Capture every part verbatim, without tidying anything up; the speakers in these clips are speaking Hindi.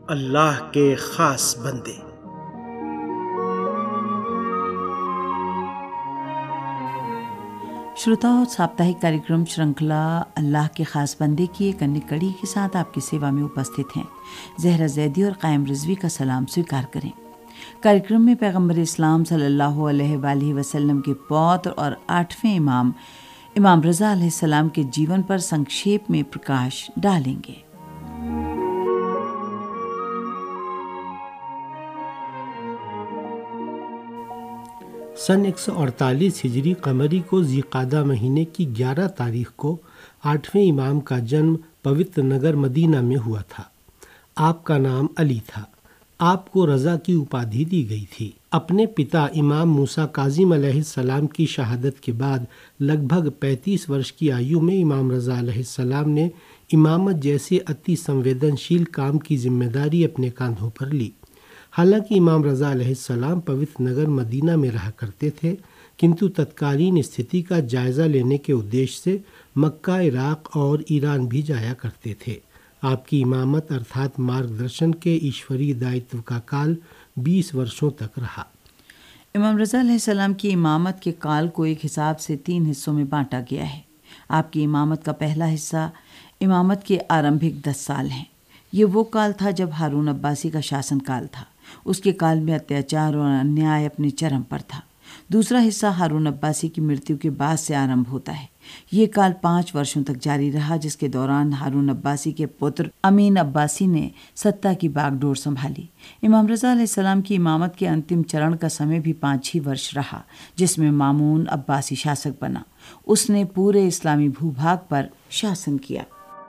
अल्लाह के खास बंदे। श्रोताओं, साप्ताहिक कार्यक्रम श्रृंखला अल्लाह के खास बंदे की एक अन्य कड़ी के साथ आपकी सेवा में उपस्थित हैं। जहरा जैदी और कायम रिजवी का सलाम स्वीकार करें। कार्यक्रम में पैगंबर इस्लाम सल्लल्लाहु अलैहि वसल्लम के पौत्र और आठवें इमाम इमाम रज़ा अलैहिस्सलाम के जीवन पर संक्षेप में प्रकाश डालेंगे। सन एक सौ अड़तालीस हिजरी कमरी को ज़िक़ादा महीने की ग्यारह तारीख को आठवें इमाम का जन्म पवित्र नगर मदीना में हुआ था। आपका नाम अली था। आपको रज़ा की उपाधि दी गई थी। अपने पिता इमाम मूसा काज़िम अलैहिस्सलाम की शहादत के बाद लगभग पैंतीस वर्ष की आयु में इमाम रज़ा अलैहिस्सलाम ने इमामत जैसे अति संवेदनशील काम की जिम्मेदारी अपने कांधों पर ली। हालांकि इमाम रज़ा अलैहिस्सलाम पवित्र नगर मदीना में रहा करते थे, किंतु तत्कालीन स्थिति का जायज़ा लेने के उद्देश्य से मक्का, इराक और ईरान भी जाया करते थे। आपकी इमामत अर्थात मार्गदर्शन के ईश्वरीय दायित्व का काल बीस वर्षों तक रहा। इमाम रज़ा अलैहिस्सलाम की इमामत के काल को एक हिसाब से तीन हिस्सों में बांटा गया है। आपकी इमामत का पहला हिस्सा इमामत के आरंभिक दस साल हैं। ये वो काल था जब हारून अब्बासी का शासन काल था। उसके काल में अत्याचार और अन्याय अपने चरम पर था। दूसरा हिस्सा हारून अब्बासी की मृत्यु के बाद से आरंभ होता है। ये काल पाँच वर्षों तक जारी रहा, जिसके दौरान हारून अब्बासी के पुत्र अमीन अब्बासी ने सत्ता की बागडोर संभाली। इमाम रज़ा अलैहिस्सलाम की इमामत के अंतिम चरण का समय भी पाँच ही वर्ष रहा, जिसमें मामून अब्बासी शासक बना। उसने पूरे इस्लामी भूभाग पर शासन किया।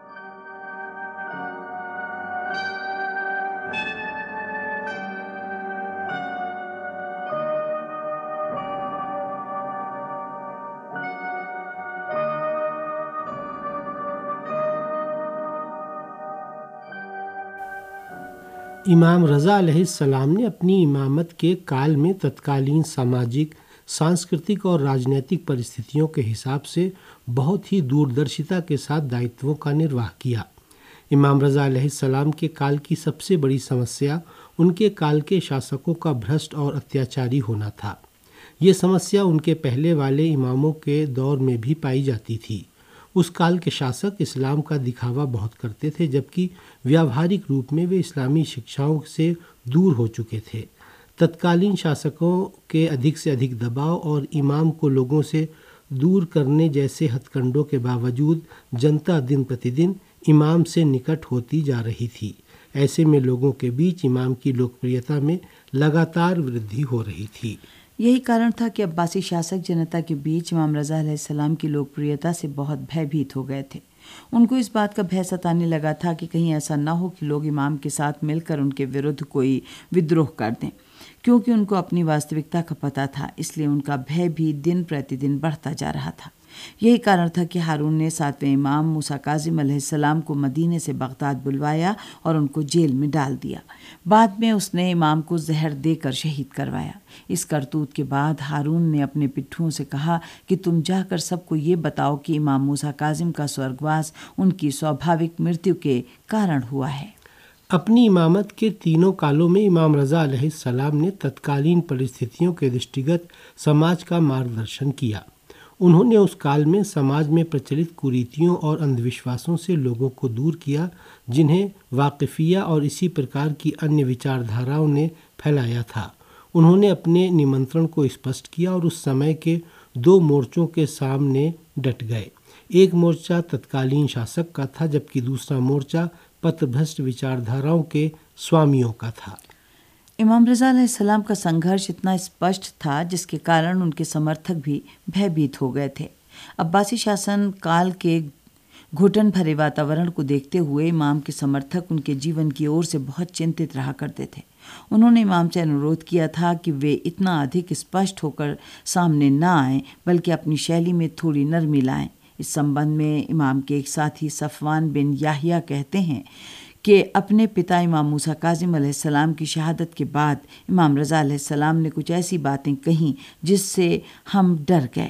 इमाम रज़ा अलैहिस्सलाम ने अपनी इमामत के काल में तत्कालीन सामाजिक, सांस्कृतिक और राजनीतिक परिस्थितियों के हिसाब से बहुत ही दूरदर्शिता के साथ दायित्वों का निर्वाह किया। इमाम रज़ा अलैहिस्सलाम के काल की सबसे बड़ी समस्या उनके काल के शासकों का भ्रष्ट और अत्याचारी होना था। ये समस्या उनके पहले वाले इमामों के दौर में भी पाई जाती थी। उस काल के शासक इस्लाम का दिखावा बहुत करते थे, जबकि व्यावहारिक रूप में वे इस्लामी शिक्षाओं से दूर हो चुके थे। तत्कालीन शासकों के अधिक से अधिक दबाव और इमाम को लोगों से दूर करने जैसे हथकंडों के बावजूद जनता दिन प्रतिदिन इमाम से निकट होती जा रही थी। ऐसे में लोगों के बीच इमाम की लोकप्रियता में लगातार वृद्धि हो रही थी। यही कारण था कि अब्बासी शासक जनता के बीच इमाम रज़ा अलैहिस्सलाम की लोकप्रियता से बहुत भयभीत हो गए थे। उनको इस बात का भय सताने लगा था कि कहीं ऐसा ना हो कि लोग इमाम के साथ मिलकर उनके विरुद्ध कोई विद्रोह कर दें। क्योंकि उनको अपनी वास्तविकता का पता था, इसलिए उनका भय भी दिन प्रतिदिन बढ़ता जा रहा था। यही कारण था कि हारून ने सातवें इमाम मूसा काज़िम अलैहिस्सलाम को मदीने से बगदाद बुलवाया और उनको जेल में डाल दिया। बाद में उसने इमाम को जहर देकर शहीद करवाया। इस करतूत के बाद हारून ने अपने पिट्ठुओं से कहा कि तुम जाकर सबको ये बताओ कि इमाम मूसा काज़िम का स्वर्गवास उनकी स्वाभाविक मृत्यु के कारण हुआ है। अपनी इमामत के तीनों कालों में इमाम रज़ा अलैहिस्सलाम ने तत्कालीन परिस्थितियों के दृष्टिगत समाज का मार्गदर्शन किया। उन्होंने उस काल में समाज में प्रचलित कुरीतियों और अंधविश्वासों से लोगों को दूर किया, जिन्हें वाक़िफ़िया और इसी प्रकार की अन्य विचारधाराओं ने फैलाया था। उन्होंने अपने निमंत्रण को स्पष्ट किया और उस समय के दो मोर्चों के सामने डट गए। एक मोर्चा तत्कालीन शासक का था, जबकि दूसरा मोर्चा पथभ्रष्ट विचारधाराओं के स्वामियों का था। इमाम रज़ा अलैहिस्सलाम का संघर्ष इतना स्पष्ट था, जिसके कारण उनके समर्थक भी भयभीत हो गए थे। अब्बासी शासन काल के घुटन भरे वातावरण को देखते हुए इमाम के समर्थक उनके जीवन की ओर से बहुत चिंतित रहा करते थे। उन्होंने इमाम से अनुरोध किया था कि वे इतना अधिक स्पष्ट होकर सामने न आएं, बल्कि अपनी शैली में थोड़ी नरमी लाएं। इस संबंध में इमाम के एक साथी सफ़वान बिन याहिया कहते हैं कि अपने पिता इमाम मूसा काज़िम अलैहिस्सलाम की शहादत के बाद इमाम रज़ा अलैहिस्सलाम ने कुछ ऐसी बातें कहीं जिससे हम डर गए।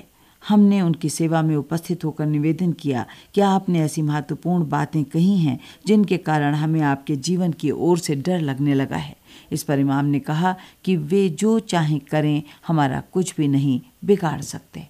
हमने उनकी सेवा में उपस्थित होकर निवेदन किया कि आपने ऐसी महत्वपूर्ण बातें कही हैं जिनके कारण हमें आपके जीवन की ओर से डर लगने लगा है। इस पर इमाम ने कहा कि वे जो चाहें करें, हमारा कुछ भी नहीं बिगाड़ सकते।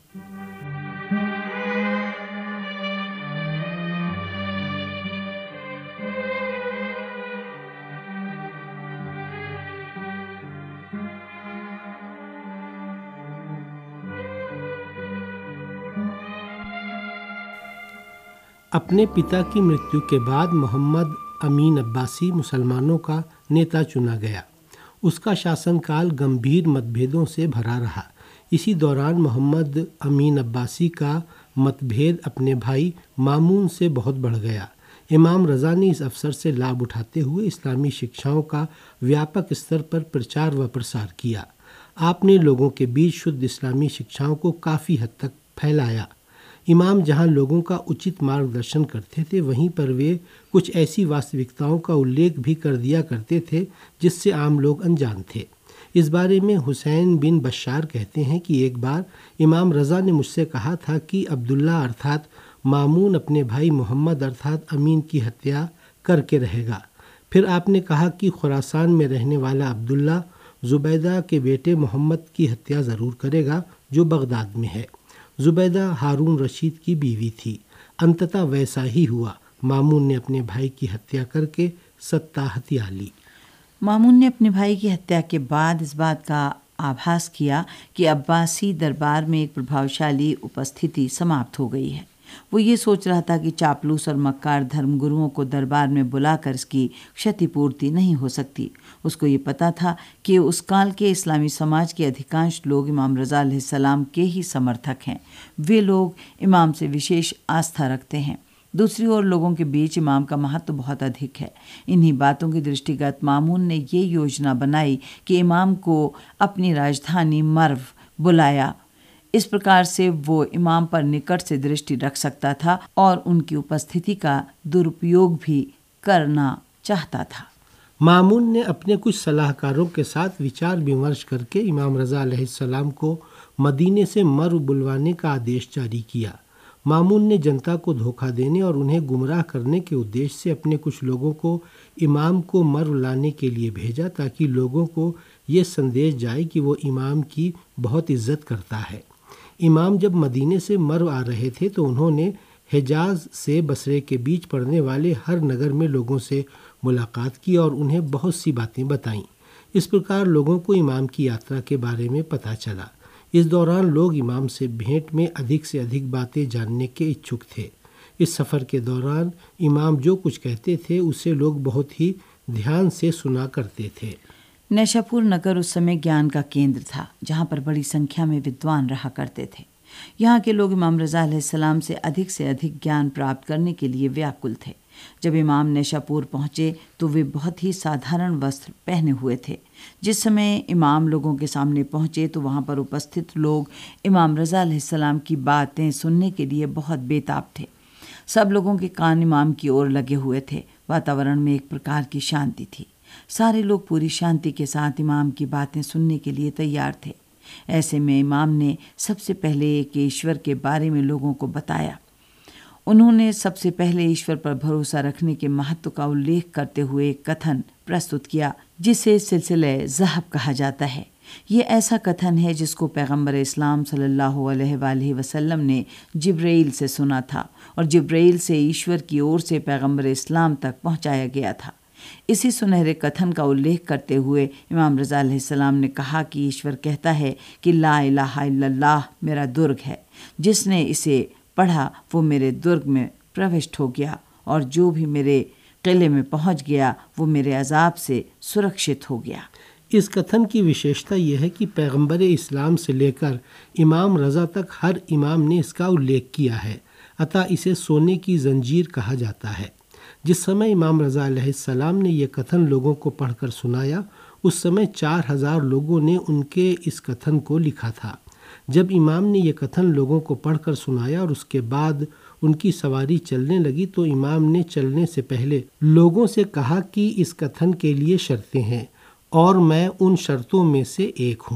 अपने पिता की मृत्यु के बाद मोहम्मद अमीन अब्बासी मुसलमानों का नेता चुना गया। उसका शासनकाल गंभीर मतभेदों से भरा रहा। इसी दौरान मोहम्मद अमीन अब्बासी का मतभेद अपने भाई मामून से बहुत बढ़ गया। इमाम रज़ा ने इस अवसर से लाभ उठाते हुए इस्लामी शिक्षाओं का व्यापक स्तर पर प्रचार व प्रसार किया। आपने लोगों के बीच शुद्ध इस्लामी शिक्षाओं को काफ़ी हद तक फैलाया। इमाम जहां लोगों का उचित मार्गदर्शन करते थे, वहीं पर वे कुछ ऐसी वास्तविकताओं का उल्लेख भी कर दिया करते थे जिससे आम लोग अनजान थे। इस बारे में हुसैन बिन बशार कहते हैं कि एक बार इमाम रज़ा ने मुझसे कहा था कि अब्दुल्ला अर्थात मामून अपने भाई मोहम्मद अर्थात अमीन की हत्या करके रहेगा। फिर आपने कहा कि खुरासान में रहने वाला अब्दुल्ला ज़ुबैदा के बेटे मोहम्मद की हत्या ज़रूर करेगा जो बगदाद में है। ज़ुबैदा हारून रशीद की बीवी थी। अंततः वैसा ही हुआ। मामून ने अपने भाई की हत्या करके सत्ता हथिया ली। मामून ने अपने भाई की हत्या के बाद इस बात का आभास किया कि अब्बासी दरबार में एक प्रभावशाली उपस्थिति समाप्त हो गई है। वो ये सोच रहा था कि चापलूस और मक्कार धर्मगुरुओं को दरबार में बुलाकर इसकी क्षतिपूर्ति नहीं हो सकती। उसको ये पता था कि उस काल के इस्लामी समाज के अधिकांश लोग इमाम रज़ा अलैहिस्सलाम के ही समर्थक हैं। वे लोग इमाम से विशेष आस्था रखते हैं। दूसरी ओर लोगों के बीच इमाम का महत्व बहुत अधिक है। इन्हीं बातों के दृष्टिगत मामून ने ये योजना बनाई कि इमाम को अपनी राजधानी मर्व बुलाया। इस प्रकार से वो इमाम पर निकट से दृष्टि रख सकता था और उनकी उपस्थिति का दुरुपयोग भी करना चाहता था। मामून ने अपने कुछ सलाहकारों के साथ विचार विमर्श करके इमाम रज़ा अलैहिस्सलाम को मदीने से मर्व बुलवाने का आदेश जारी किया। मामून ने जनता को धोखा देने और उन्हें गुमराह करने के उद्देश्य से अपने कुछ लोगों को इमाम को मर्व लाने के लिए भेजा ताकि लोगों को ये संदेश जाए कि वो इमाम की बहुत इज्जत करता है। इमाम जब मदीने से मर्व आ रहे थे तो उन्होंने हिजाज से बसरे के बीच पड़ने वाले हर नगर में लोगों से मुलाकात की और उन्हें बहुत सी बातें बताईं। इस प्रकार लोगों को इमाम की यात्रा के बारे में पता चला। इस दौरान लोग इमाम से भेंट में अधिक से अधिक बातें जानने के इच्छुक थे। इस सफ़र के दौरान इमाम जो कुछ कहते थे उसे लोग बहुत ही ध्यान से सुना करते थे। नैशापुर नगर उस समय ज्ञान का केंद्र था, जहाँ पर बड़ी संख्या में विद्वान रहा करते थे। यहाँ के लोग इमाम रज़ा अलैहिस्सलाम से अधिक से अधिक ज्ञान प्राप्त करने के लिए व्याकुल थे। जब इमाम नैशापुर पहुँचे तो वे बहुत ही साधारण वस्त्र पहने हुए थे। जिस समय इमाम लोगों के सामने पहुँचे तो वहाँ पर उपस्थित लोग इमाम रज़ा अलैहिस्सलाम की बातें सुनने के लिए बहुत बेताब थे। सब लोगों के कान इमाम की ओर लगे हुए थे। वातावरण में एक प्रकार की शांति थी। सारे लोग पूरी शांति के साथ इमाम की बातें सुनने के लिए तैयार थे। ऐसे में इमाम ने सबसे पहले एक ईश्वर के बारे में लोगों को बताया। उन्होंने सबसे पहले ईश्वर पर भरोसा रखने के महत्व का उल्लेख करते हुए एक कथन प्रस्तुत किया जिसे सिलसिले ज़हब कहा जाता है। ये ऐसा कथन है जिसको पैगंबर इस्लाम सल्लल्लाहु अलैहि वसल्लम ने जिब्राइल से सुना था और जिब्राइल से ईश्वर की ओर से पैगंबर इस्लाम तक पहुंचाया गया था। इसी सुनहरे कथन का उल्लेख करते हुए इमाम रज़ा अलैहिस्सलाम ने कहा कि ईश्वर कहता है कि ला इलाहा इल्लल्लाह मेरा दुर्ग है। जिसने इसे पढ़ा वो मेरे दुर्ग में प्रविष्ट हो गया और जो भी मेरे किले में पहुंच गया वो मेरे अजाब से सुरक्षित हो गया। इस कथन की विशेषता यह है कि पैगंबर इस्लाम से लेकर इमाम रज़ा तक हर इमाम ने इसका उल्लेख किया है। अतः इसे सोने की जंजीर कहा जाता है। जिस समय इमाम रज़ा अलैहिस्सलाम ने यह कथन लोगों को पढ़कर सुनाया, उस समय चार हजार लोगों ने उनके इस कथन को लिखा था। जब इमाम ने यह कथन लोगों को पढ़कर सुनाया और उसके बाद उनकी सवारी चलने लगी तो इमाम ने चलने से पहले लोगों से कहा कि इस कथन के लिए शर्तें हैं और मैं उन शर्तों में से एक हूँ।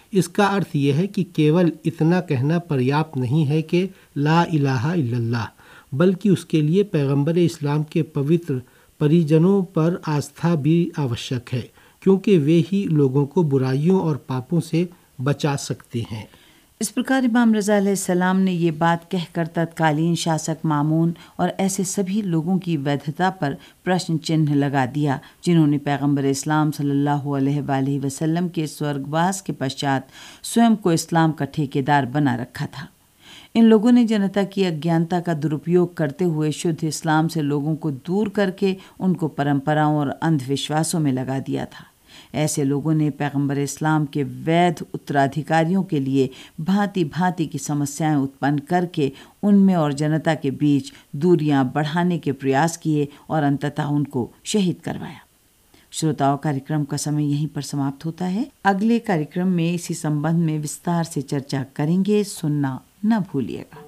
इसका अर्थ यह है कि केवल इतना कहना पर्याप्त नहीं है कि ला इलाहा इल्लल्लाह, बल्कि उसके लिए पैगंबर इस्लाम के पवित्र परिजनों पर आस्था भी आवश्यक है, क्योंकि वे ही लोगों को बुराइयों और पापों से बचा सकते हैं। इस प्रकार इमाम रज़ा अलैहिस्सलाम ने ये बात कहकर तत्कालीन शासक मामून और ऐसे सभी लोगों की वैधता पर प्रश्न चिन्ह लगा दिया जिन्होंने पैगंबर इस्लाम सल्लल्लाहु अलैहि वसल्लम के स्वर्गवास के पश्चात स्वयं को इस्लाम का ठेकेदार बना रखा था। इन लोगों ने जनता की अज्ञानता का दुरुपयोग करते हुए शुद्ध इस्लाम से लोगों को दूर करके उनको परंपराओं और अंधविश्वासों में लगा दिया था। ऐसे लोगों ने पैगंबर इस्लाम के वैध उत्तराधिकारियों के लिए भांति भांति की समस्याएं उत्पन्न करके उनमें और जनता के बीच दूरियां बढ़ाने के प्रयास किए और अंततः उनको शहीद करवाया। श्रोताओं, कार्यक्रम का समय यहीं पर समाप्त होता है। अगले कार्यक्रम में इसी संबंध में विस्तार से चर्चा करेंगे, सुनना न भूलिएगा।